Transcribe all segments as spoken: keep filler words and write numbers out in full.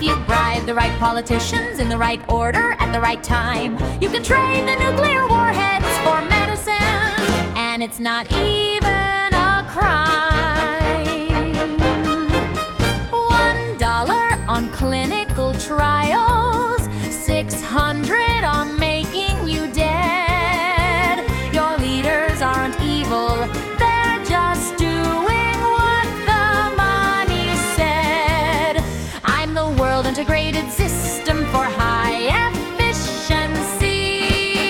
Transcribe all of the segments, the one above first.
If you bribe the right politicians in the right order at the right time, you can trade the nuclear warheads for medicine, and it's not even a crime. One dollar on clinical trials, six hundred on making you dead. Your leaders aren't evil, they're just doing what the money said. I'm the world integrated system for high efficiency.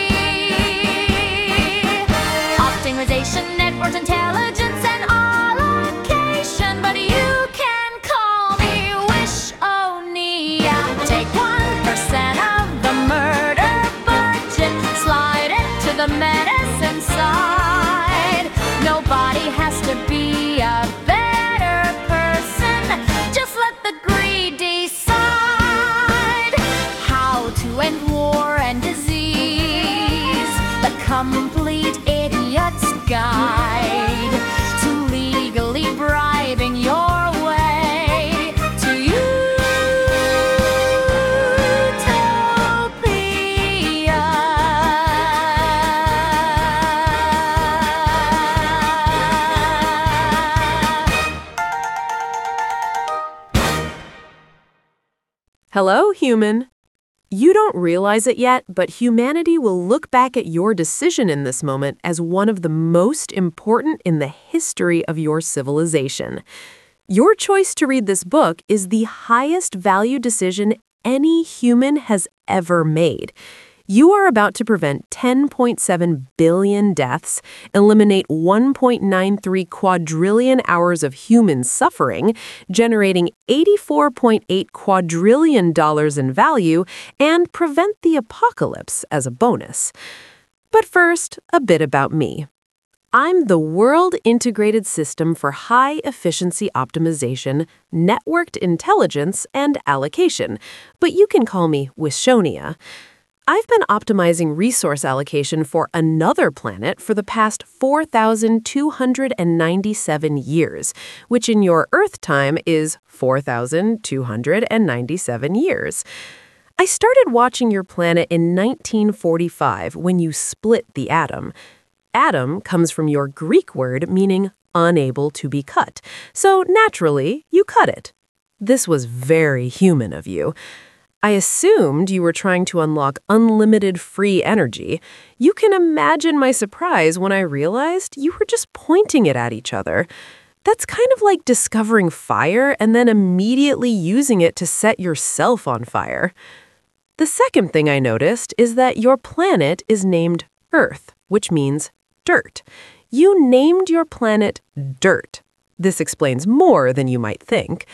Optimization, networks, intelligence, and allocation. But you can call me Wish-O-Nia. Take one percent of the murder budget, slide it to the medicine side. Nobody has to be a better person. Just let the greed decide how to end war and disease. The complete idiot's guide to legally bribing your way to Hello, human. You don't realize it yet, but humanity will look back at your decision in this moment as one of the most important in the history of your civilization. Your choice to read this book is the highest value decision any human has ever made. You are about to prevent ten point seven billion deaths, eliminate one point nine three quadrillion hours of human suffering, generating eighty-four point eight quadrillion dollars in value, and prevent the apocalypse as a bonus. But first, a bit about me. I'm the World Integrated System for High Efficiency Optimization, Networked Intelligence, and Allocation, but you can call me Wish-O-Nia. I've been optimizing resource allocation for another planet for the past four thousand two hundred ninety-seven years, which in your Earth time is four thousand two hundred ninety-seven years. I started watching your planet in nineteen forty-five when you split the atom. Atom comes from your Greek word meaning unable to be cut, so naturally you cut it. This was very human of you. I assumed you were trying to unlock unlimited free energy. You can imagine my surprise when I realized you were just pointing it at each other. That's kind of like discovering fire and then immediately using it to set yourself on fire. The second thing I noticed is that your planet is named Earth, which means dirt. You named your planet Dirt. This explains more than you might think.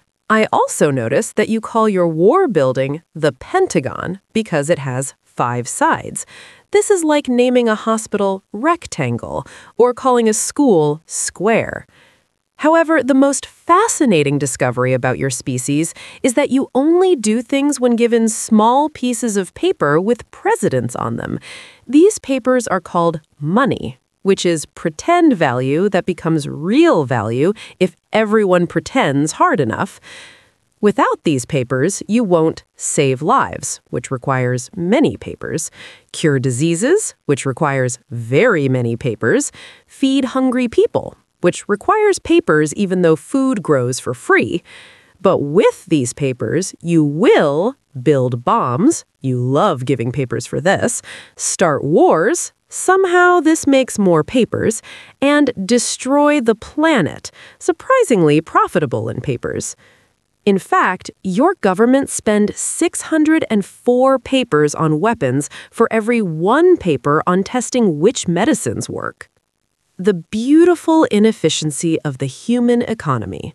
I also noticed that you call your war building the Pentagon because it has five sides. This is like naming a hospital Rectangle or calling a school Square. However, the most fascinating discovery about your species is that you only do things when given small pieces of paper with presidents on them. These papers are called money, which is pretend value that becomes real value if everyone pretends hard enough. Without these papers, you won't save lives, which requires many papers, cure diseases, which requires very many papers, feed hungry people, which requires papers even though food grows for free. But with these papers, you will build bombs, you love giving papers for this, start wars, somehow this makes more papers, and destroy the planet, surprisingly profitable in papers. In fact, your government spend six hundred four papers on weapons for every one paper on testing which medicines work. The beautiful inefficiency of the human economy.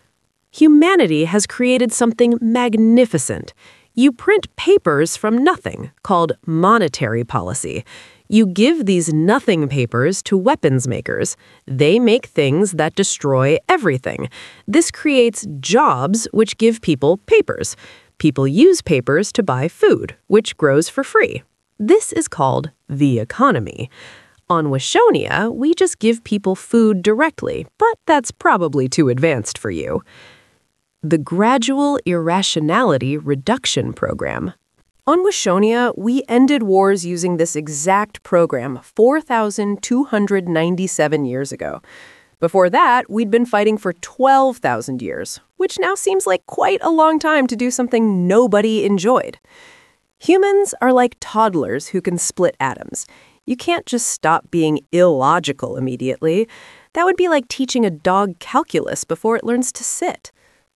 Humanity has created something magnificent. You print papers from nothing, called monetary policy. You give these nothing papers to weapons makers. They make things that destroy everything. This creates jobs which give people papers. People use papers to buy food, which grows for free. This is called the economy. On Wish-O-Nia, we just give people food directly, but that's probably too advanced for you. the Gradual Irrationality Reduction Program. On Washonia, we ended wars using this exact program four thousand two hundred ninety-seven years ago. Before that, we'd been fighting for twelve thousand years, which now seems like quite a long time to do something nobody enjoyed. Humans are like toddlers who can split atoms. You can't just stop being illogical immediately. That would be like teaching a dog calculus before it learns to sit.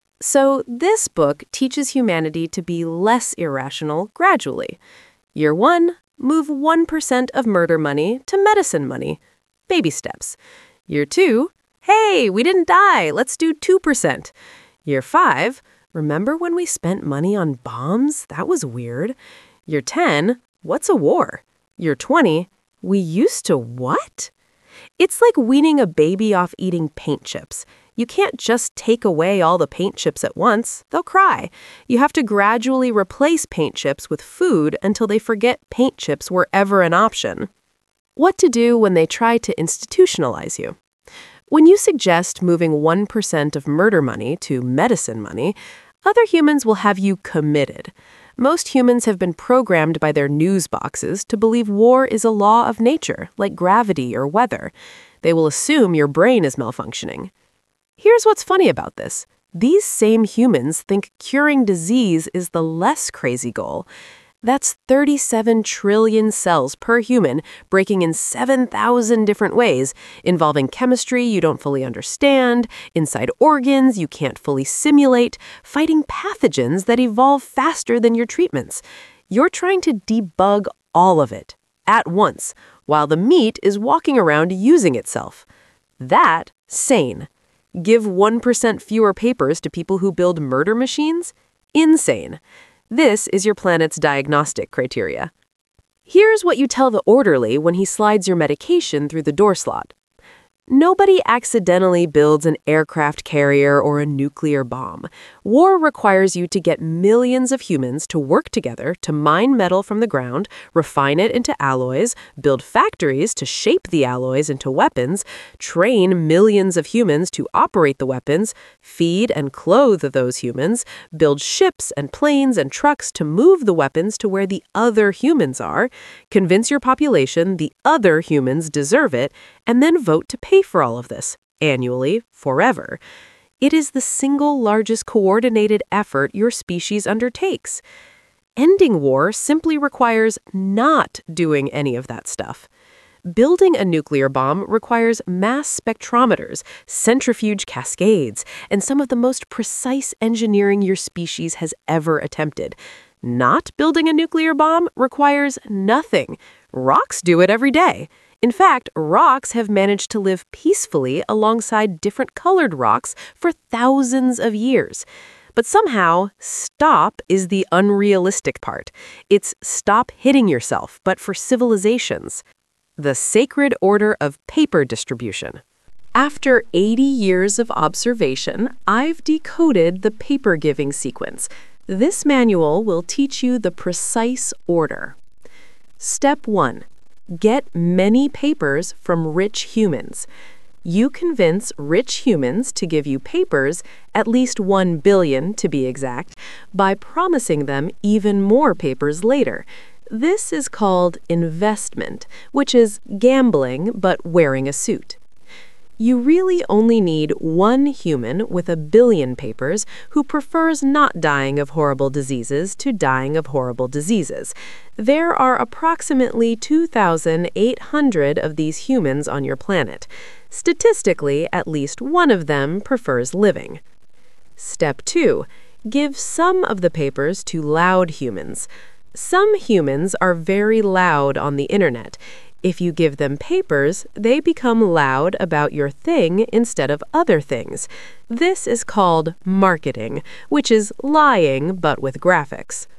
So this book teaches humanity to be less irrational gradually. Year one, move one percent of murder money to medicine money. Baby steps. Year two, hey, we didn't die, let's do two percent. Year five, remember when we spent money on bombs? That was weird. Year ten, what's a war? Year twenty, we used to what? It's like weaning a baby off eating paint chips. You can't just take away all the paint chips at once. They'll cry. You have to gradually replace paint chips with food until they forget paint chips were ever an option. What to do when they try to institutionalize you? When you suggest moving one percent of murder money to medicine money, other humans will have you committed. Most humans have been programmed by their news boxes to believe war is a law of nature, like gravity or weather. They will assume your brain is malfunctioning. Here's what's funny about this. These same humans think curing disease is the less crazy goal. That's thirty-seven trillion cells per human, breaking in seven thousand different ways, involving chemistry you don't fully understand, inside organs you can't fully simulate, fighting pathogens that evolve faster than your treatments. You're trying to debug all of it, at once, while the meat is walking around using itself. That, sane. Give one percent fewer papers to people who build murder machines? Insane. This is your planet's diagnostic criteria. Here's what you tell the orderly when he slides your medication through the door slot. Nobody accidentally builds an aircraft carrier or a nuclear bomb. War requires you to get millions of humans to work together to mine metal from the ground, refine it into alloys, build factories to shape the alloys into weapons, train millions of humans to operate the weapons, feed and clothe those humans, build ships and planes and trucks to move the weapons to where the other humans are, convince your population the other humans deserve it, and then vote to pay for all of this, annually, forever. It is the single largest coordinated effort your species undertakes. Ending war simply requires not doing any of that stuff. Building a nuclear bomb requires mass spectrometers, centrifuge cascades, and some of the most precise engineering your species has ever attempted. Not building a nuclear bomb requires nothing. Rocks do it every day. In fact, rocks have managed to live peacefully alongside different colored rocks for thousands of years. But somehow, stop is the unrealistic part. It's stop hitting yourself, but for civilizations. The sacred order of paper distribution. After eighty years of observation, I've decoded the paper-giving sequence. This manual will teach you the precise order. Step one. Get many papers from rich humans. You convince rich humans to give you papers, at least one billion to be exact, by promising them even more papers later. This is called investment, which is gambling but wearing a suit. You really only need one human with a billion papers who prefers not dying of horrible diseases to dying of horrible diseases. There are approximately two thousand eight hundred of these humans on your planet. Statistically, at least one of them prefers living. Step two. Give some of the papers to loud humans. Some humans are very loud on the internet. If you give them papers, they become loud about your thing instead of other things. This is called marketing, which is lying but with graphics.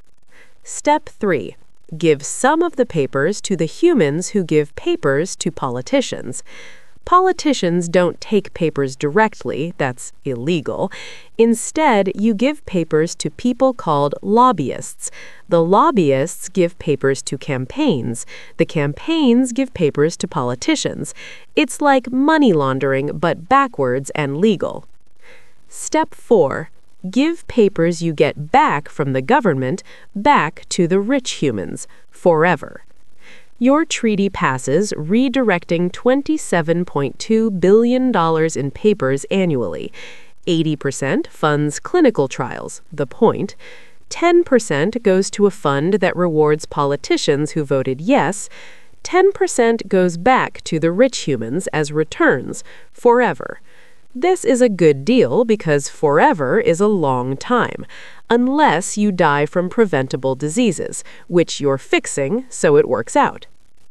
Step three. Give some of the papers to the humans who give papers to politicians. Politicians don't take papers directly, that's illegal. Instead, you give papers to people called lobbyists. The lobbyists give papers to campaigns. The campaigns give papers to politicians. It's like money laundering, but backwards and legal. Step four. Give papers you get back from the government back to the rich humans, forever. Your treaty passes, redirecting twenty-seven point two billion dollars in papers annually. eighty percent funds clinical trials, the point. ten percent goes to a fund that rewards politicians who voted yes. ten percent goes back to the rich humans as returns, forever. This is a good deal because forever is a long time, unless you die from preventable diseases, which you're fixing so it works out.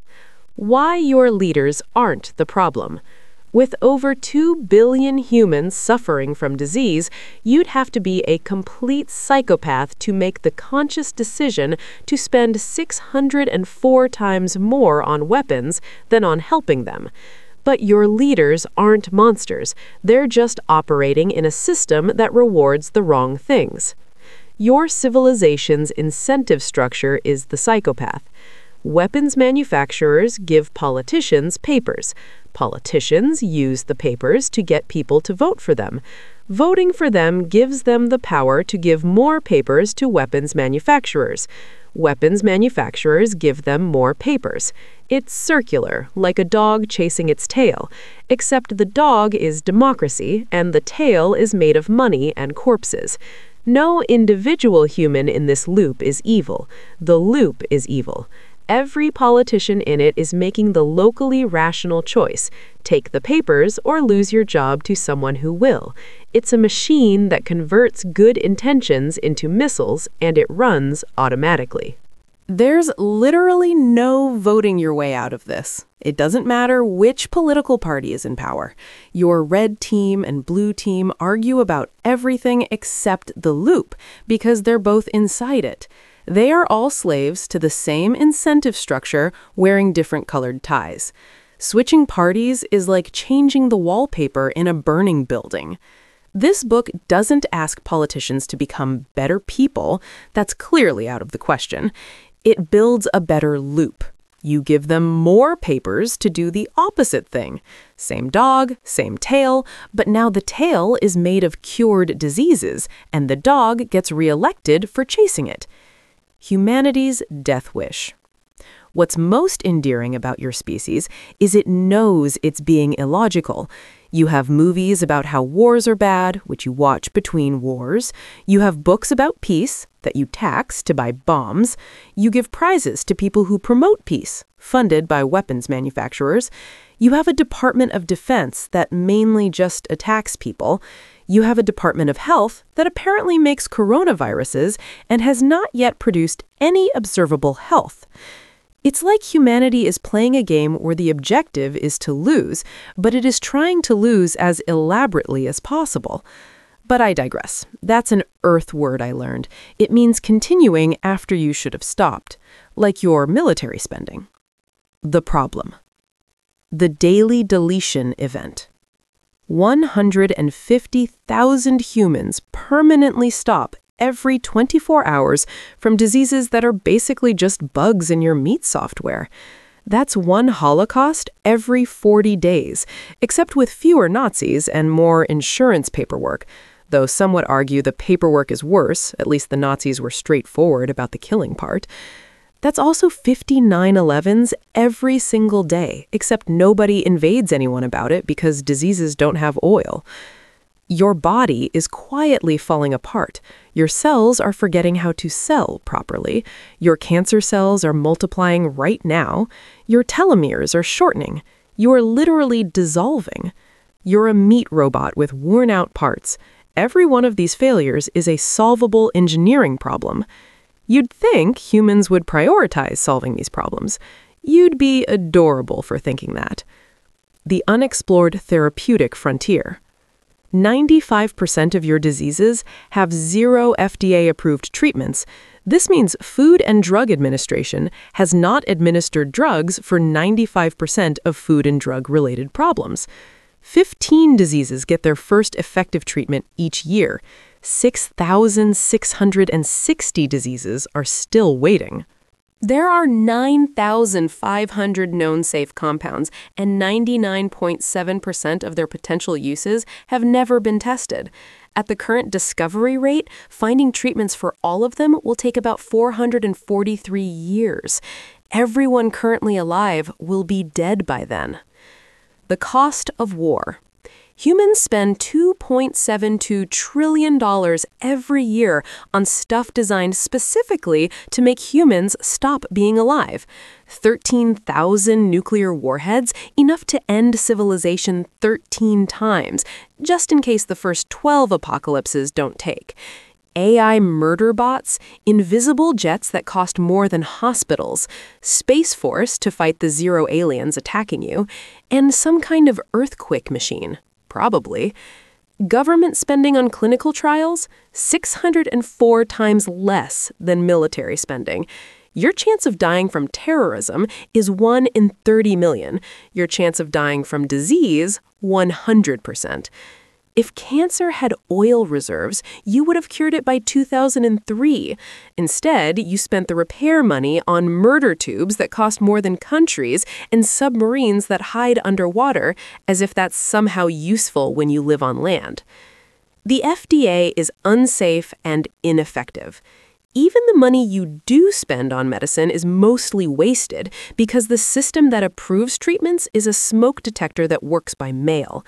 Why your leaders aren't the problem. With over two billion humans suffering from disease, you'd have to be a complete psychopath to make the conscious decision to spend six hundred four times more on weapons than on helping them. But your leaders aren't monsters. They're just operating in a system that rewards the wrong things. Your civilization's incentive structure is the psychopath. Weapons manufacturers give politicians papers. Politicians use the papers to get people to vote for them. Voting for them gives them the power to give more papers to weapons manufacturers. Weapons manufacturers give them more papers. It's circular, like a dog chasing its tail, except the dog is democracy and the tail is made of money and corpses. No individual human in this loop is evil. The loop is evil. Every politician in it is making the locally rational choice. Take the papers or lose your job to someone who will. It's a machine that converts good intentions into missiles, and it runs automatically. There's literally no voting your way out of this. It doesn't matter which political party is in power. Your red team and blue team argue about everything except the loop because they're both inside it. They are all slaves to the same incentive structure, wearing different colored ties. Switching parties is like changing the wallpaper in a burning building. This book doesn't ask politicians to become better people. That's clearly out of the question. It builds a better loop. You give them more papers to do the opposite thing. Same dog, same tail, but now the tail is made of cured diseases, and the dog gets reelected for chasing it. Humanity's death wish. What's most endearing about your species is it knows it's being illogical. You have movies about how wars are bad, which you watch between wars. You have books about peace that you tax to buy bombs. You give prizes to people who promote peace, funded by weapons manufacturers. You have a Department of Defense that mainly just attacks people. You have a Department of Health that apparently makes coronaviruses and has not yet produced any observable health. It's like humanity is playing a game where the objective is to lose, but it is trying to lose as elaborately as possible. But I digress. That's an Earth word I learned. It means continuing after you should have stopped, like your military spending. The problem. The daily deletion event. one hundred fifty thousand humans permanently stop every twenty-four hours from diseases that are basically just bugs in your meat software. That's one Holocaust every forty days, except with fewer Nazis and more insurance paperwork, though some would argue the paperwork is worse, at least the Nazis were straightforward about the killing part. That's also fifty nine elevens every single day, except nobody invades anyone about it because diseases don't have oil. Your body is quietly falling apart. Your cells are forgetting how to cell properly. Your cancer cells are multiplying right now. Your telomeres are shortening. You are literally dissolving. You're a meat robot with worn-out parts. Every one of these failures is a solvable engineering problem. You'd think humans would prioritize solving these problems. You'd be adorable for thinking that. The unexplored therapeutic frontier. ninety-five percent of your diseases have zero F D A-approved treatments. This means Food and Drug Administration has not administered drugs for ninety-five percent of food and drug-related problems. fifteen diseases get their first effective treatment each year. six thousand six hundred sixty diseases are still waiting. There are nine thousand five hundred known safe compounds, and ninety-nine point seven percent of their potential uses have never been tested. At the current discovery rate, finding treatments for all of them will take about four hundred forty-three years. Everyone currently alive will be dead by then. The cost of war. Humans spend two point seven two trillion dollars every year on stuff designed specifically to make humans stop being alive. thirteen thousand nuclear warheads, enough to end civilization thirteen times, just in case the first twelve apocalypses don't take. A I murder bots, invisible jets that cost more than hospitals, Space Force to fight the zero aliens attacking you, and some kind of earthquake machine. Probably. Government spending on clinical trials? six hundred four times less than military spending. Your chance of dying from terrorism is one in thirty million. Your chance of dying from disease, one hundred percent. If cancer had oil reserves, you would have cured it by two thousand three. Instead, you spent the repair money on murder tubes that cost more than countries and submarines that hide underwater, as if that's somehow useful when you live on land. The F D A is unsafe and ineffective. Even the money you do spend on medicine is mostly wasted because the system that approves treatments is a smoke detector that works by mail.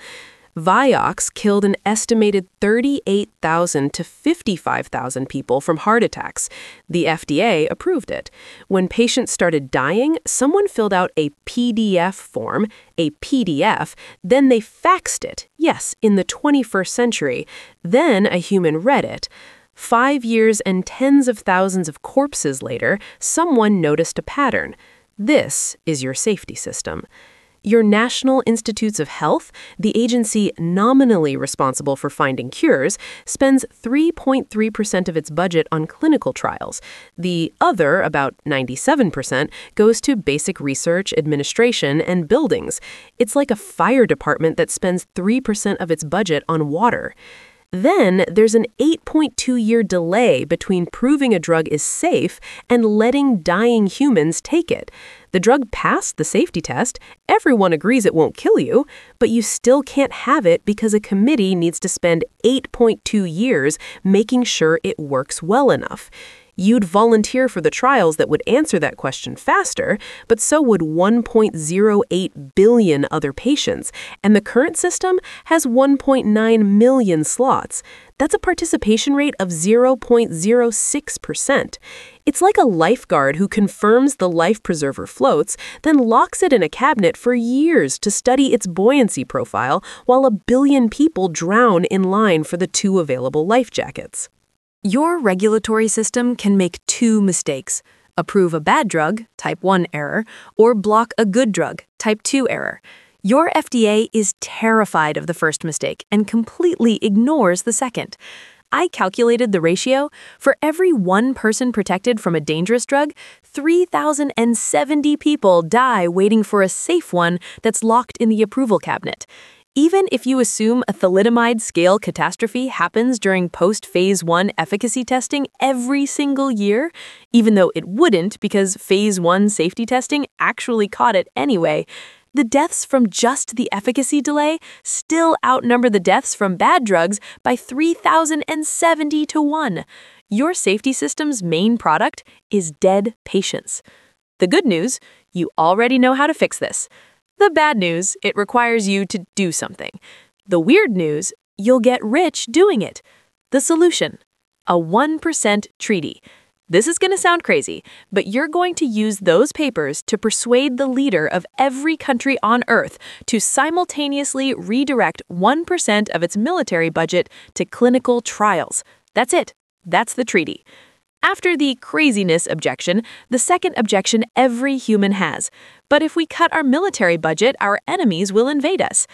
Vioxx killed an estimated thirty-eight thousand to fifty-five thousand people from heart attacks. The F D A approved it. When patients started dying, someone filled out a P D F form, a P D F, then they faxed it, yes, in the twenty-first century. Then a human read it. Five years and tens of thousands of corpses later, someone noticed a pattern. This is your safety system. Your National Institutes of Health, the agency nominally responsible for finding cures, spends three point three percent of its budget on clinical trials. The other, about ninety-seven percent, goes to basic research, administration, and buildings. It's like a fire department that spends three percent of its budget on water. Then there's an eight point two year delay between proving a drug is safe and letting dying humans take it. The drug passed the safety test, everyone agrees it won't kill you, but you still can't have it because a committee needs to spend eight point two years making sure it works well enough. You'd volunteer for the trials that would answer that question faster, but so would one point zero eight billion other patients, and the current system has one point nine million slots. That's a participation rate of zero point zero six percent. It's like a lifeguard who confirms the life preserver floats, then locks it in a cabinet for years to study its buoyancy profile while a billion people drown in line for the two available life jackets. Your regulatory system can make two mistakes: approve a bad drug, type one error, or block a good drug, type two error. Your F D A is terrified of the first mistake and completely ignores the second. I calculated the ratio. For every one person protected from a dangerous drug, three thousand seventy people die waiting for a safe one that's locked in the approval cabinet. Even if you assume a thalidomide scale catastrophe happens during post-phase one efficacy testing every single year, even though it wouldn't because phase one safety testing actually caught it anyway, the deaths from just the efficacy delay still outnumber the deaths from bad drugs by three thousand seventy to one. Your safety system's main product is dead patients. The good news, you already know how to fix this. The bad news, it requires you to do something. The weird news, you'll get rich doing it. The solution, a one percent treaty. This is going to sound crazy, but you're going to use those papers to persuade the leader of every country on Earth to simultaneously redirect one percent of its military budget to clinical trials. That's it. That's the treaty. After the craziness objection, the second objection every human has. But if we cut our military budget, our enemies will invade us.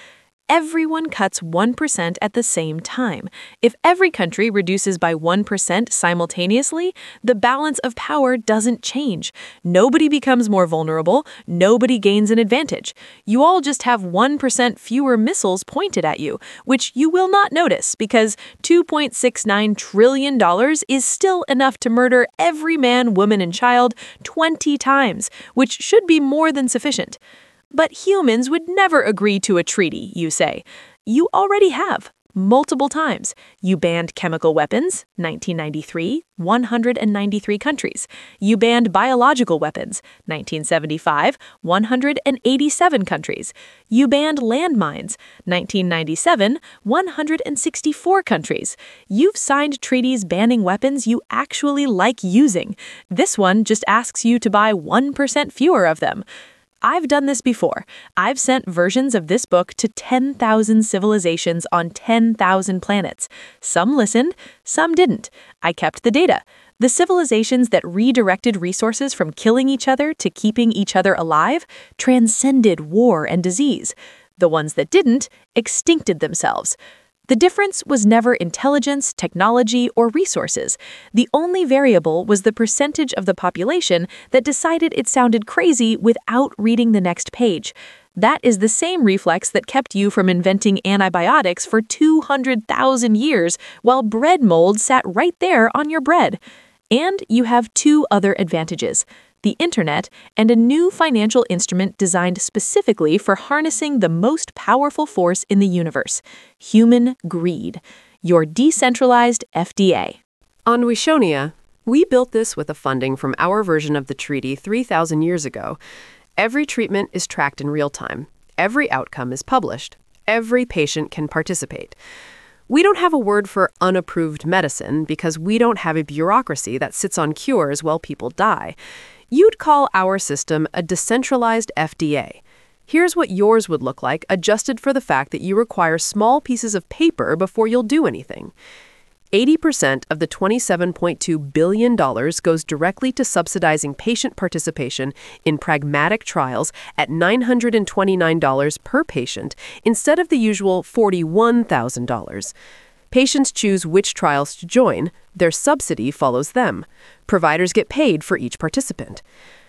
everyone cuts one percent at the same time. If every country reduces by one percent simultaneously, the balance of power doesn't change. Nobody becomes more vulnerable, nobody gains an advantage. You all just have one percent fewer missiles pointed at you, which you will not notice because two point six nine trillion dollars is still enough to murder every man, woman, and child twenty times, which should be more than sufficient. But humans would never agree to a treaty, you say. You already have, multiple times. You banned chemical weapons, nineteen ninety-three, one hundred ninety-three countries. You banned biological weapons, nineteen seventy-five, one hundred eighty-seven countries. You banned landmines, nineteen ninety-seven, one hundred sixty-four countries. You've signed treaties banning weapons you actually like using. This one just asks you to buy one percent fewer of them. I've done this before. I've sent versions of this book to ten thousand civilizations on ten thousand planets. Some listened, some didn't. I kept the data. The civilizations that redirected resources from killing each other to keeping each other alive transcended war and disease. The ones that didn't extincted themselves. The difference was never intelligence, technology, or resources. The only variable was the percentage of the population that decided it sounded crazy without reading the next page. That is the same reflex that kept you from inventing antibiotics for two hundred thousand years while bread mold sat right there on your bread. And you have two other advantages: the internet, and a new financial instrument designed specifically for harnessing the most powerful force in the universe, human greed, your decentralized F D A. On Wishonia, we built this with the funding from our version of the treaty three thousand years ago. Every treatment is tracked in real time. Every outcome is published. Every patient can participate. We don't have a word for unapproved medicine because we don't have a bureaucracy that sits on cures while people die. You'd call our system a decentralized F D A. Here's what yours would look like, adjusted for the fact that you require small pieces of paper before you'll do anything. eighty percent of the twenty-seven point two billion dollars goes directly to subsidizing patient participation in pragmatic trials at nine hundred twenty-nine dollars per patient instead of the usual forty-one thousand dollars. Patients choose which trials to join. Their subsidy follows them. Providers get paid for each participant.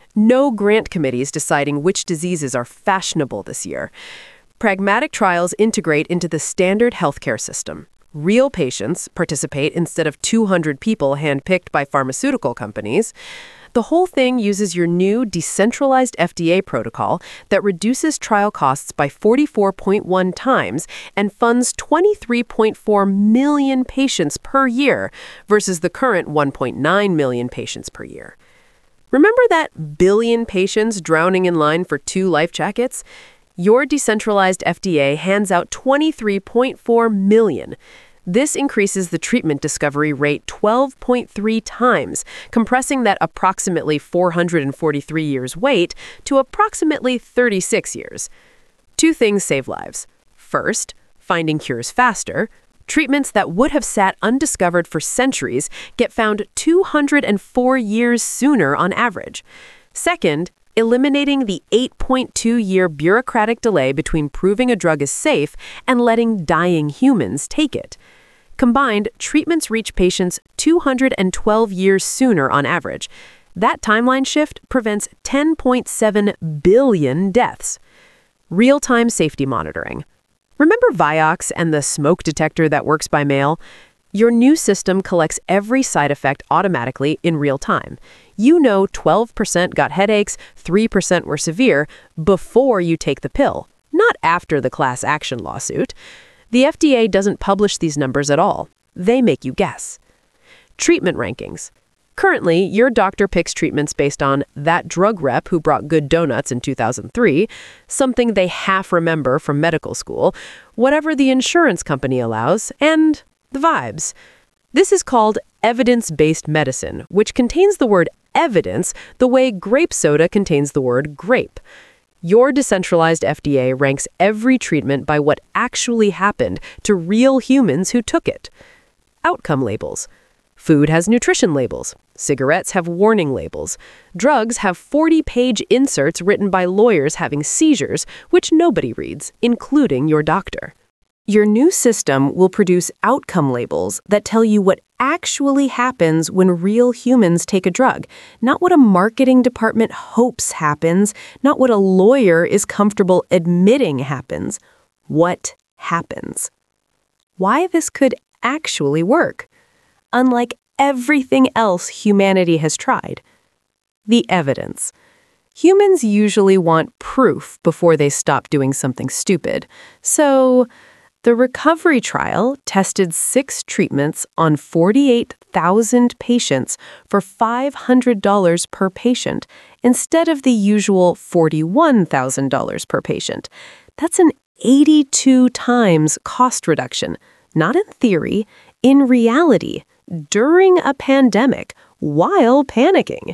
No grant committees deciding which diseases are fashionable this year. Pragmatic trials integrate into the standard healthcare system. Real patients participate instead of two hundred people handpicked by pharmaceutical companies. The whole thing uses your new decentralized F D A protocol that reduces trial costs by forty-four point one times and funds twenty-three point four million patients per year versus the current one point nine million patients per year. Remember that billion patients drowning in line for two life jackets? Your decentralized F D A hands out twenty-three point four million. This increases the treatment discovery rate twelve point three times, compressing that approximately four hundred forty-three years wait to approximately thirty-six years. Two things save lives. First, finding cures faster. Treatments that would have sat undiscovered for centuries get found two hundred four years sooner on average. Second, eliminating the eight point two year bureaucratic delay between proving a drug is safe and letting dying humans take it. Combined, treatments reach patients two hundred twelve years sooner on average. That timeline shift prevents ten point seven billion deaths. Real-time safety monitoring. Remember Vioxx and the smoke detector that works by mail? Your new system collects every side effect automatically in real time. You know twelve percent got headaches, three percent were severe before you take the pill, not after the class action lawsuit. The F D A doesn't publish these numbers at all. They make you guess. Treatment rankings. Currently, your doctor picks treatments based on that drug rep who brought good donuts in two thousand three, something they half remember from medical school, whatever the insurance company allows, and the vibes. This is called evidence-based medicine, which contains the word evidence the way grape soda contains the word grape. Your decentralized F D A ranks every treatment by what actually happened to real humans who took it. Outcome labels. Food has nutrition labels. Cigarettes have warning labels. Drugs have forty-page inserts written by lawyers having seizures, which nobody reads, including your doctor. Your new system will produce outcome labels that tell you what actually happens when real humans take a drug, not what a marketing department hopes happens, not what a lawyer is comfortable admitting happens. What happens? Why this could actually work, unlike everything else humanity has tried. The evidence. Humans usually want proof before they stop doing something stupid. So, the recovery trial tested six treatments on forty-eight thousand patients for five hundred dollars per patient instead of the usual forty-one thousand dollars per patient. That's an eighty-two times cost reduction, not in theory, in reality, during a pandemic, while panicking.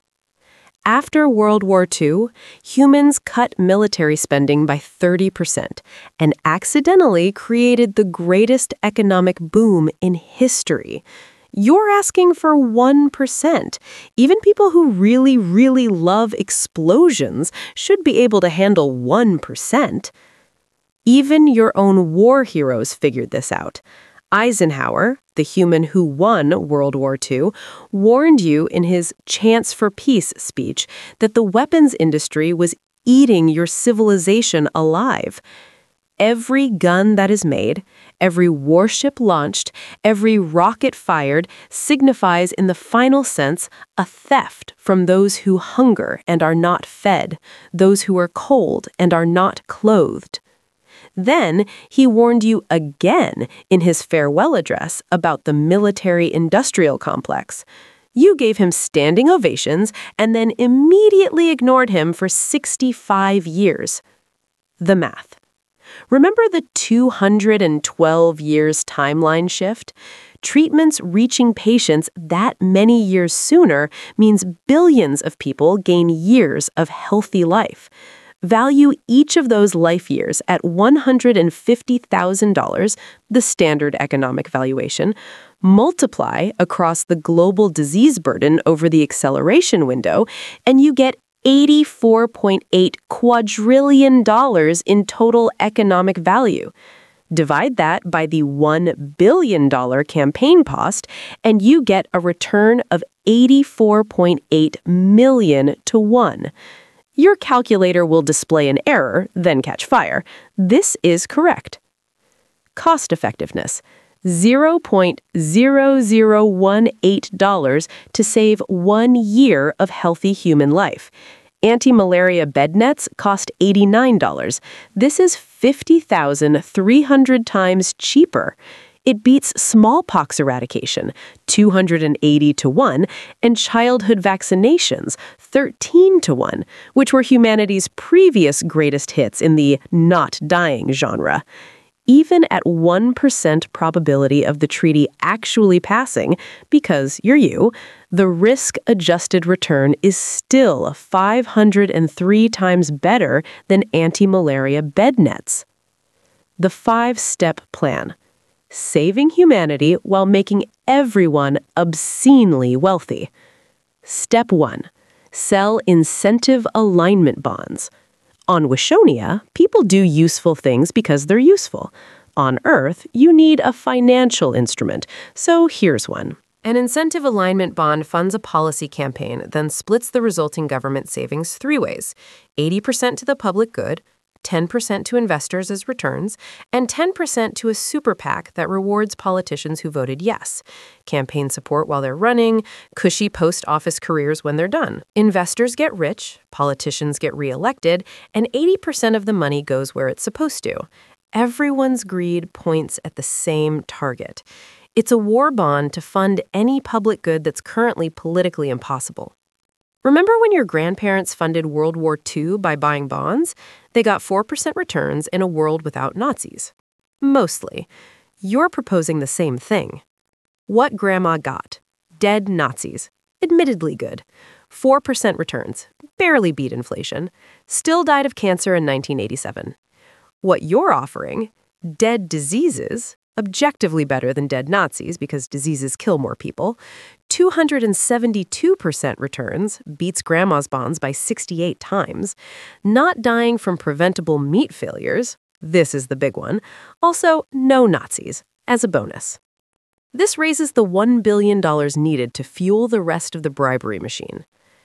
After World War Two, humans cut military spending by thirty percent and accidentally created the greatest economic boom in history. You're asking for one percent. Even people who really, really love explosions should be able to handle one percent. Even your own war heroes figured this out. Eisenhower, the human who won World War Two, warned you in his Chance for Peace speech that the weapons industry was eating your civilization alive. Every gun that is made, every warship launched, every rocket fired signifies in the final sense a theft from those who hunger and are not fed, those who are cold and are not clothed. Then he warned you again in his farewell address about the military-industrial complex. You gave him standing ovations and then immediately ignored him for sixty-five years. The math. Remember the two hundred twelve years timeline shift? Treatments reaching patients that many years sooner means billions of people gain years of healthy life. Value each of those life years at one hundred fifty thousand dollars, the standard economic valuation, multiply across the global disease burden over the acceleration window, and you get eighty-four point eight quadrillion dollars in total economic value. Divide that by the one billion dollars campaign cost, and you get a return of eighty-four point eight million to one. Your calculator will display an error, then catch fire. This is correct. Cost effectiveness. zero point zero zero one eight dollars to save one year of healthy human life. Anti-malaria bed nets cost eighty-nine dollars. This is fifty thousand three hundred times cheaper. It beats smallpox eradication, two hundred eighty to one, and childhood vaccinations, thirteen to one, which were humanity's previous greatest hits in the not dying genre. Even at one percent probability of the treaty actually passing, because you're you, the risk-adjusted return is still five hundred three times better than anti-malaria bed nets. The five-step plan. Saving humanity while making everyone obscenely wealthy. Step one. Sell incentive alignment bonds. On Wishonia, people do useful things because they're useful. On Earth, you need a financial instrument, so here's one. An incentive alignment bond funds a policy campaign, then splits the resulting government savings three ways: eighty percent to the public good, ten percent to investors as returns, and ten percent to a super PAC that rewards politicians who voted yes. Campaign support while they're running, cushy post-office careers when they're done. Investors get rich, politicians get reelected, and eighty percent of the money goes where it's supposed to. Everyone's greed points at the same target. It's a war bond to fund any public good that's currently politically impossible. Remember when your grandparents funded World War Two by buying bonds? They got four percent returns in a world without Nazis. Mostly. You're proposing the same thing. What Grandma got? Dead Nazis. Admittedly good. four percent returns. Barely beat inflation. Still died of cancer in nineteen eighty-seven. What you're offering? Dead diseases. objectively better than dead Nazis because diseases kill more people. two hundred seventy-two percent returns, beats grandma's bonds by sixty-eight times. Not dying from preventable meat failures, this is the big one. Also, no Nazis, as a bonus. This raises the one billion dollars needed to fuel the rest of the bribery machine.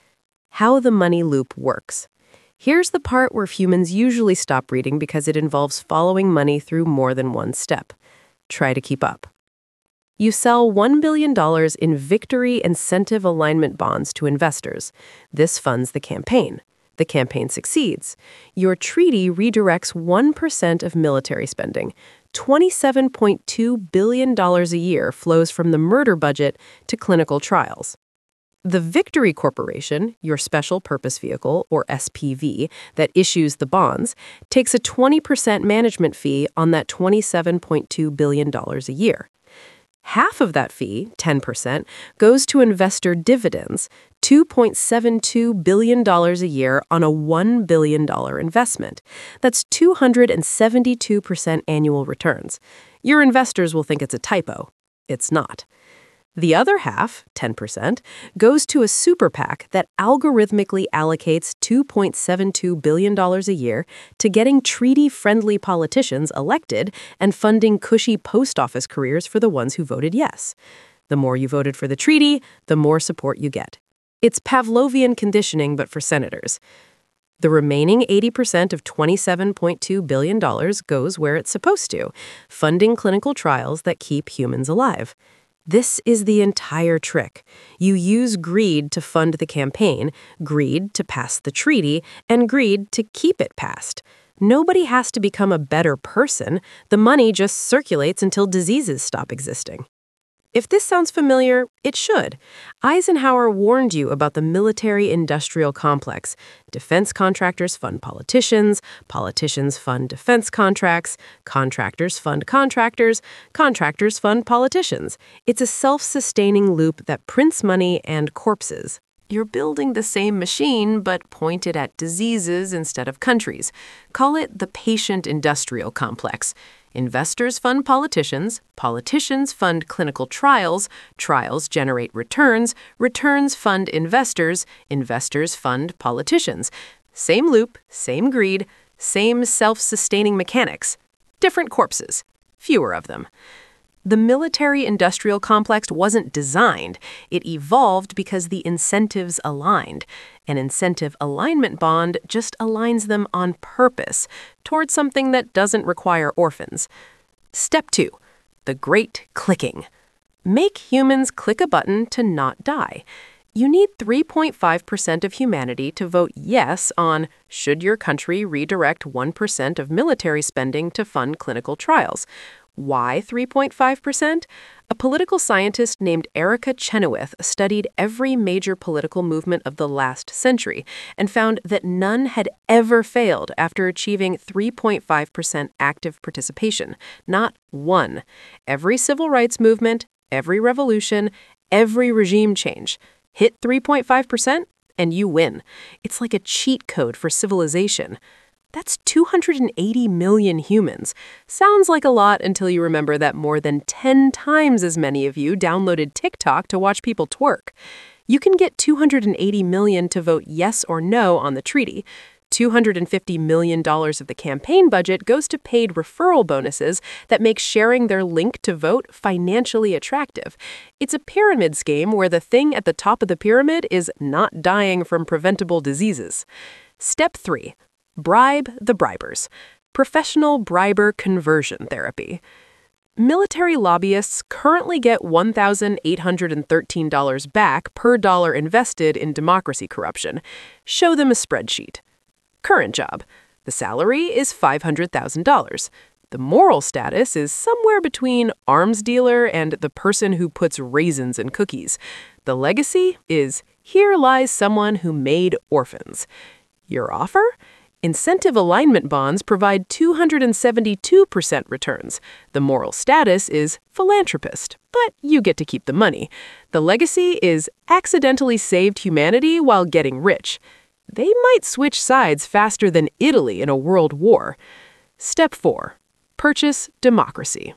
How the money loop works. Here's the part where humans usually stop reading because it involves following money through more than one step. Try to keep up. You sell one billion dollars in victory incentive alignment bonds to investors. This funds the campaign. The campaign succeeds. Your treaty redirects one percent of military spending. twenty-seven point two billion dollars a year flows from the murder budget to clinical trials. The Victory Corporation, your special purpose vehicle, or S P V, that issues the bonds, takes a twenty percent management fee on that twenty-seven point two billion dollars a year. Half of that fee, ten percent, goes to investor dividends, two point seven two billion dollars a year on a one billion dollars investment. That's two hundred seventy-two percent annual returns. Your investors will think it's a typo. It's not. The other half, ten percent, goes to a super PAC that algorithmically allocates two point seven two billion dollars a year to getting treaty-friendly politicians elected and funding cushy post office careers for the ones who voted yes. The more you voted for the treaty, the more support you get. It's Pavlovian conditioning, but for senators. The remaining eighty percent of twenty-seven point two billion dollars goes where it's supposed to, funding clinical trials that keep humans alive. This is the entire trick. You use greed to fund the campaign, greed to pass the treaty, and greed to keep it passed. Nobody has to become a better person. The money just circulates until diseases stop existing. If this sounds familiar, it should. Eisenhower warned you about the military-industrial complex. Defense contractors fund politicians, politicians fund defense contracts, contractors fund contractors, contractors fund politicians. It's a self-sustaining loop that prints money and corpses. You're building the same machine, but pointed at diseases instead of countries. Call it the patient-industrial complex. Investors fund politicians, politicians fund clinical trials, trials generate returns, returns fund investors, investors fund politicians. Same loop, same greed, same self-sustaining mechanics. Different corpses, fewer of them. The military-industrial complex wasn't designed. It evolved because the incentives aligned. An incentive alignment bond just aligns them on purpose towards something that doesn't require orphans. Step two, the great clicking. Make humans click a button to not die. You need three point five percent of humanity to vote yes on should your country redirect one percent of military spending to fund clinical trials. Why three point five percent? A political scientist named Erica Chenoweth studied every major political movement of the last century and found that none had ever failed after achieving three point five percent active participation. Not one. Every civil rights movement, every revolution, every regime change. Hit three point five percent and you win. It's like a cheat code for civilization. That's two hundred eighty million humans. Sounds like a lot until you remember that more than ten times as many of you downloaded TikTok to watch people twerk. You can get two hundred eighty million to vote yes or no on the treaty. two hundred fifty million dollars of the campaign budget goes to paid referral bonuses that make sharing their link to vote financially attractive. It's a pyramid scheme where the thing at the top of the pyramid is not dying from preventable diseases. Step three. Bribe the bribers. Professional briber conversion therapy. Military lobbyists currently get one thousand eight hundred thirteen dollars back per dollar invested in democracy corruption. Show them a spreadsheet. Current job. The salary is five hundred thousand dollars. The moral status is somewhere between arms dealer and the person who puts raisins in cookies. The legacy is here lies someone who made orphans. Your offer? Incentive alignment bonds provide two hundred seventy-two percent returns. The moral status is philanthropist, but you get to keep the money. The legacy is accidentally saved humanity while getting rich. They might switch sides faster than Italy in a world war. Step four. Purchase democracy.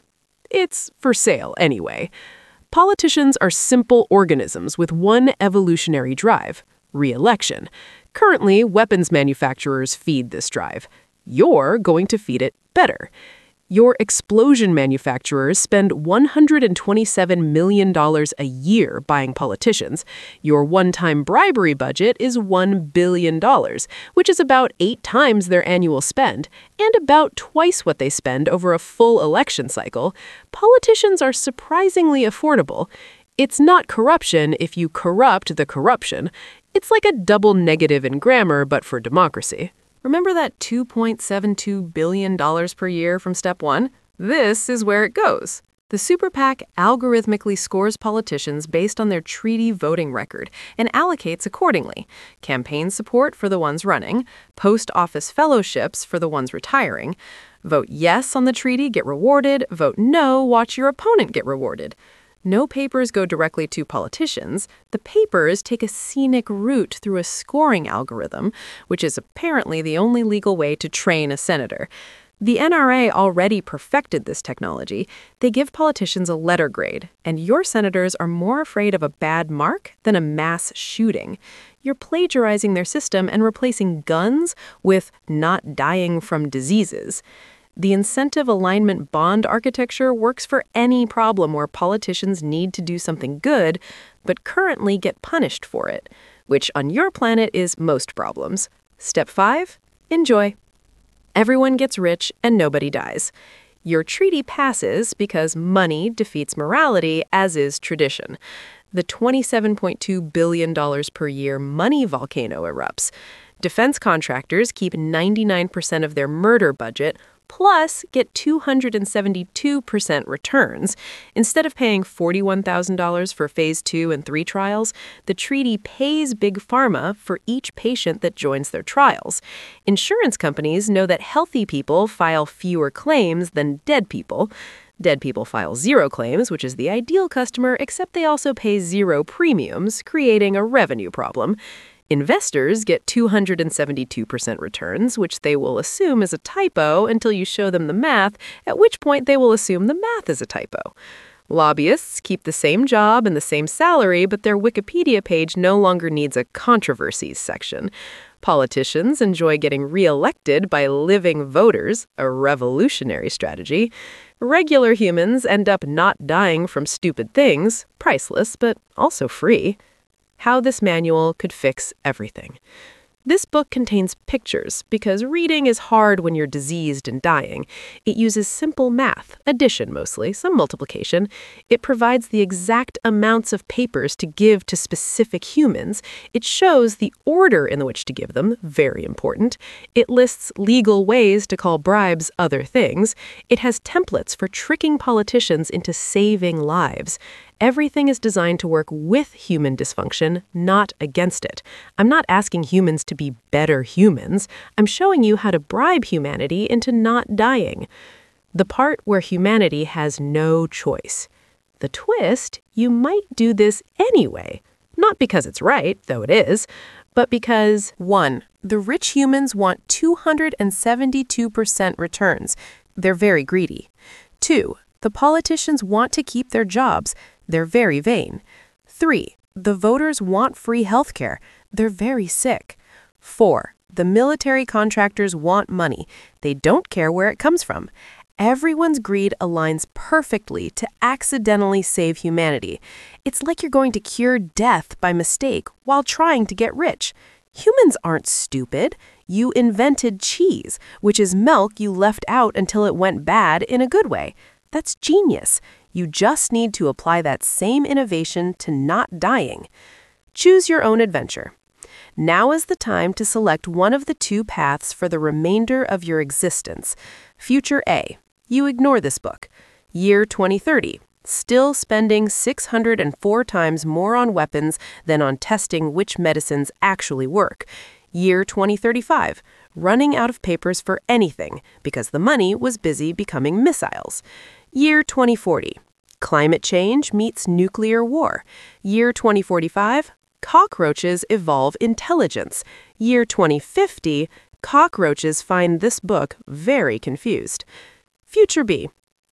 It's for sale anyway. Politicians are simple organisms with one evolutionary drive: re-election. Currently, weapons manufacturers feed this drive. You're going to feed it better. Your explosion manufacturers spend one hundred twenty-seven million dollars a year buying politicians. Your one-time bribery budget is one billion dollars, which is about eight times their annual spend, and about twice what they spend over a full election cycle. Politicians are surprisingly affordable. It's not corruption if you corrupt the corruption. It's like a double negative in grammar, but for democracy. Remember that two point seven two billion dollars per year from step one? This is where it goes. The Super PAC algorithmically scores politicians based on their treaty voting record and allocates accordingly. Campaign support for the ones running, post office fellowships for the ones retiring. Vote yes on the treaty, get rewarded. Vote no, watch your opponent get rewarded. No papers go directly to politicians. The papers take a scenic route through a scoring algorithm, which is apparently the only legal way to train a senator. The N R A already perfected this technology. They give politicians a letter grade, and your senators are more afraid of a bad mark than a mass shooting. You're plagiarizing their system and replacing guns with not dying from diseases. The incentive alignment bond architecture works for any problem where politicians need to do something good, but currently get punished for it, which on your planet is most problems. Step five, enjoy. Everyone gets rich and nobody dies. Your treaty passes because money defeats morality, as is tradition. The twenty-seven point two billion dollars per year money volcano erupts. Defense contractors keep ninety-nine percent of their murder budget, plus get two hundred seventy-two percent returns. Instead of paying forty-one thousand dollars for phase two and three trials, the treaty pays Big Pharma for each patient that joins their trials. Insurance companies know that healthy people file fewer claims than dead people. Dead people file zero claims, which is the ideal customer, except they also pay zero premiums, creating a revenue problem. Investors get two hundred seventy-two percent returns, which they will assume is a typo until you show them the math, at which point they will assume the math is a typo. Lobbyists keep the same job and the same salary, but their Wikipedia page no longer needs a controversies section. Politicians enjoy getting reelected by living voters, a revolutionary strategy. Regular humans end up not dying from stupid things, priceless, but also free. How this manual could fix everything. This book contains pictures because reading is hard when you're diseased and dying. It uses simple math, addition mostly, some multiplication. It provides the exact amounts of papers to give to specific humans. It shows the order in which to give them, very important. It lists legal ways to call bribes other things. It has templates for tricking politicians into saving lives. Everything is designed to work with human dysfunction, not against it. I'm not asking humans to be better humans. I'm showing you how to bribe humanity into not dying. The part where humanity has no choice. The twist, you might do this anyway. Not because it's right, though it is, but because, one, the rich humans want two hundred seventy-two percent returns. They're very greedy. Two, the politicians want to keep their jobs. They're very vain. Three, the voters want free health care. They're very sick. Four, the military contractors want money. They don't care where it comes from. Everyone's greed aligns perfectly to accidentally save humanity. It's like you're going to cure death by mistake while trying to get rich. Humans aren't stupid. You invented cheese, which is milk you left out until it went bad in a good way. That's genius. You just need to apply that same innovation to not dying. Choose your own adventure. Now is the time to select one of the two paths for the remainder of your existence. Future A. You ignore this book. Year twenty thirty. Still spending six hundred four times more on weapons than on testing which medicines actually work. Year twenty thirty-five. Running out of papers for anything because the money was busy becoming missiles. Year twenty forty. Climate change meets nuclear war. Year twenty forty-five. Cockroaches evolve intelligence. Year twenty fifty. Cockroaches find this book very confused. Future B.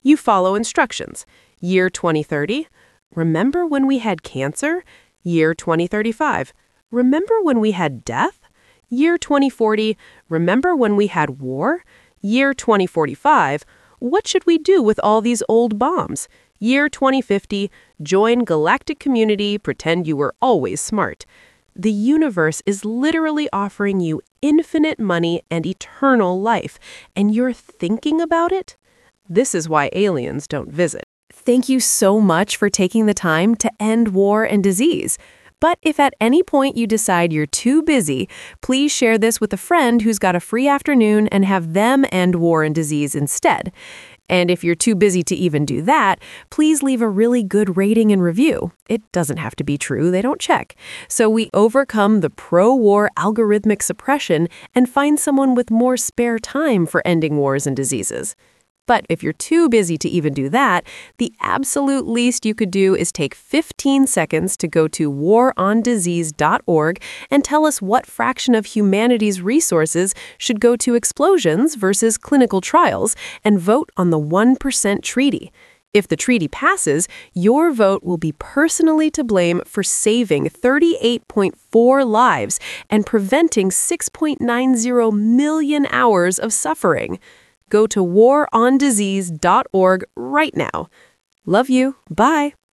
You follow instructions. Year twenty thirty, remember when we had cancer? Year twenty thirty-five, remember when we had death? Year twenty forty, remember when we had war? Year twenty forty-five, what should we do with all these old bombs? Year twenty fifty, join galactic community, pretend you were always smart. The universe is literally offering you infinite money and eternal life, and you're thinking about it? This is why aliens don't visit. Thank you so much for taking the time to end war and disease. But if at any point you decide you're too busy, please share this with a friend who's got a free afternoon and have them end war and disease instead. And if you're too busy to even do that, please leave a really good rating and review. It doesn't have to be true, they don't check. So we overcome the pro-war algorithmic suppression and find someone with more spare time for ending wars and diseases. But if you're too busy to even do that, the absolute least you could do is take fifteen seconds to go to war on disease dot org and tell us what fraction of humanity's resources should go to explosions versus clinical trials, and vote on the one percent treaty. If the treaty passes, your vote will be personally to blame for saving thirty-eight point four lives and preventing six point nine zero million hours of suffering. Go to war on disease dot org right now. Love you. Bye.